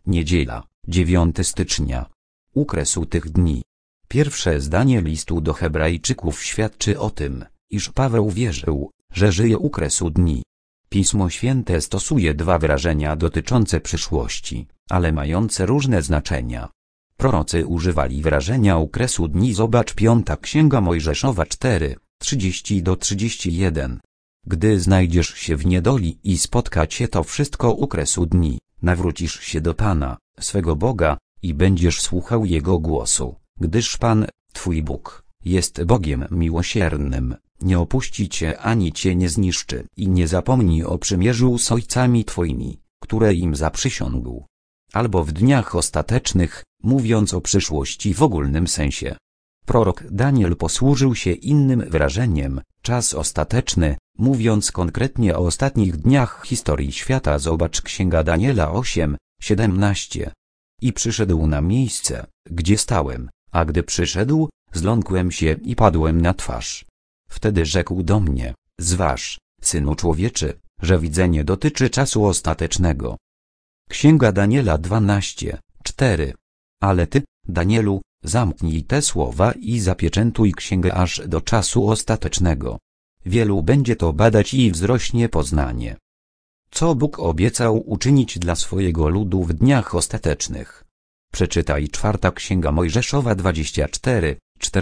Niedziela, 9 stycznia. Ukresu tych dni. Pierwsze zdanie listu do Hebrajczyków świadczy o tym, iż Paweł wierzył, że żyje ukresu dni. Pismo Święte stosuje dwa wyrażenia dotyczące przyszłości, ale mające różne znaczenia. Prorocy używali wyrażenia ukresu dni. Zobacz 5 Księga Mojżeszowa 4, 30-31. Gdy znajdziesz się w niedoli i spotka cię to wszystko ukresu dni, nawrócisz się do Pana, swego Boga, i będziesz słuchał Jego głosu, gdyż Pan, Twój Bóg, jest Bogiem miłosiernym, nie opuści cię ani cię nie zniszczy i nie zapomni o przymierzu z ojcami twoimi, które im zaprzysiągł. Albo w dniach ostatecznych, mówiąc o przyszłości w ogólnym sensie. Prorok Daniel posłużył się innym wyrażeniem, czas ostateczny, mówiąc konkretnie o ostatnich dniach historii świata. Zobacz Księga Daniela 8, 17. I przyszedł na miejsce, gdzie stałem, a gdy przyszedł, zląkłem się i padłem na twarz. Wtedy rzekł do mnie: zważ, synu człowieczy, że widzenie dotyczy czasu ostatecznego. Księga Daniela 12, 4. Ale ty, Danielu, zamknij te słowa i zapieczętuj księgę aż do czasu ostatecznego. Wielu będzie to badać i wzrośnie poznanie. Co Bóg obiecał uczynić dla swojego ludu w dniach ostatecznych? Przeczytaj 4 Księga Mojżeszowa 24,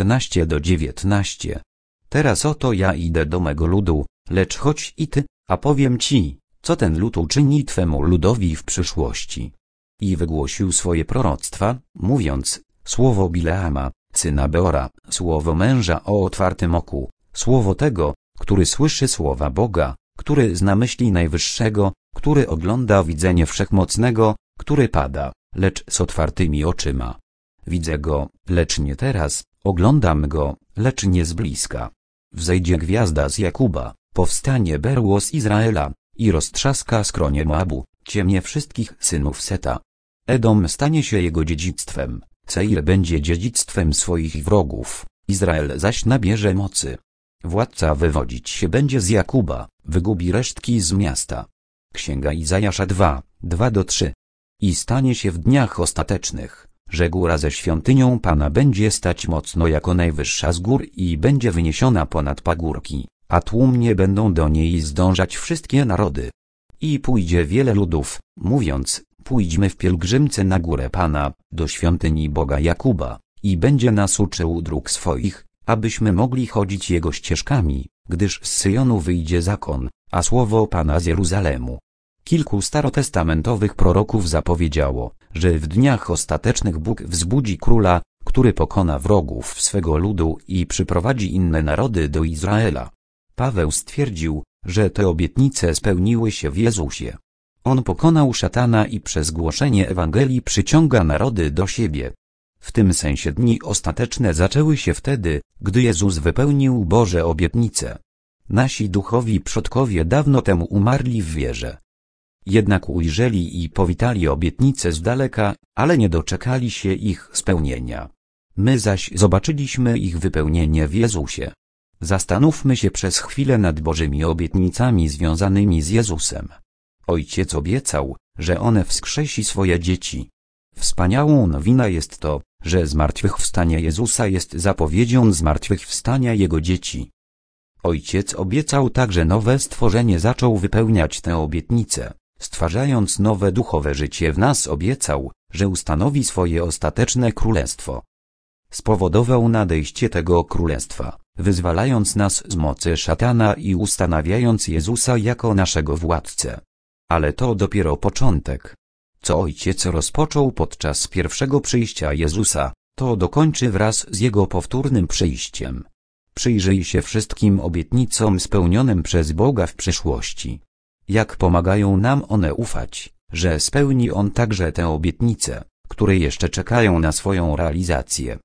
14-19. Teraz oto ja idę do mego ludu, lecz chodź i ty, a powiem ci, co ten lud uczyni twemu ludowi w przyszłości. I wygłosił swoje proroctwa, mówiąc: słowo Bileama, syna Beora, słowo męża o otwartym oku, słowo tego, który słyszy słowa Boga, który zna myśli Najwyższego, który ogląda widzenie Wszechmocnego, który pada, lecz z otwartymi oczyma. Widzę go, lecz nie teraz, oglądam go, lecz nie z bliska. Wzejdzie gwiazda z Jakuba, powstanie berło z Izraela, i roztrzaska skronie Moabu, ciemnie wszystkich synów Seta. Edom stanie się jego dziedzictwem, Seir będzie dziedzictwem swoich wrogów, Izrael zaś nabierze mocy. Władca wywodzić się będzie z Jakuba, wygubi resztki z miasta. Księga Izajasza 2, 2-3. I stanie się w dniach ostatecznych, że góra ze świątynią Pana będzie stać mocno jako najwyższa z gór i będzie wyniesiona ponad pagórki, a tłumnie będą do niej zdążać wszystkie narody. I pójdzie wiele ludów, mówiąc: pójdźmy w pielgrzymce na górę Pana, do świątyni Boga Jakuba, i będzie nas uczył dróg swoich, abyśmy mogli chodzić Jego ścieżkami, gdyż z Syjonu wyjdzie zakon, a słowo Pana z Jeruzalemu. Kilku starotestamentowych proroków zapowiedziało, że w dniach ostatecznych Bóg wzbudzi króla, który pokona wrogów swego ludu i przyprowadzi inne narody do Izraela. Paweł stwierdził, że te obietnice spełniły się w Jezusie. On pokonał szatana i przez głoszenie Ewangelii przyciąga narody do siebie. W tym sensie dni ostateczne zaczęły się wtedy, gdy Jezus wypełnił Boże obietnice. Nasi duchowi przodkowie dawno temu umarli w wierze. Jednak ujrzeli i powitali obietnice z daleka, ale nie doczekali się ich spełnienia. My zaś zobaczyliśmy ich wypełnienie w Jezusie. Zastanówmy się przez chwilę nad Bożymi obietnicami związanymi z Jezusem. Ojciec obiecał, że one wskrzesi swoje dzieci. Wspaniałą nowina jest to, że zmartwychwstanie Jezusa jest zapowiedzią zmartwychwstania Jego dzieci. Ojciec obiecał także nowe stworzenie, zaczął wypełniać tę obietnicę, stwarzając nowe duchowe życie w nas. Obiecał, że ustanowi swoje ostateczne królestwo. Spowodował nadejście tego królestwa, wyzwalając nas z mocy szatana i ustanawiając Jezusa jako naszego władcę. Ale to dopiero początek. Co Ojciec rozpoczął podczas pierwszego przyjścia Jezusa, to dokończy wraz z Jego powtórnym przyjściem. Przyjrzyj się wszystkim obietnicom spełnionym przez Boga w przyszłości. Jak pomagają nam one ufać, że spełni On także te obietnice, które jeszcze czekają na swoją realizację.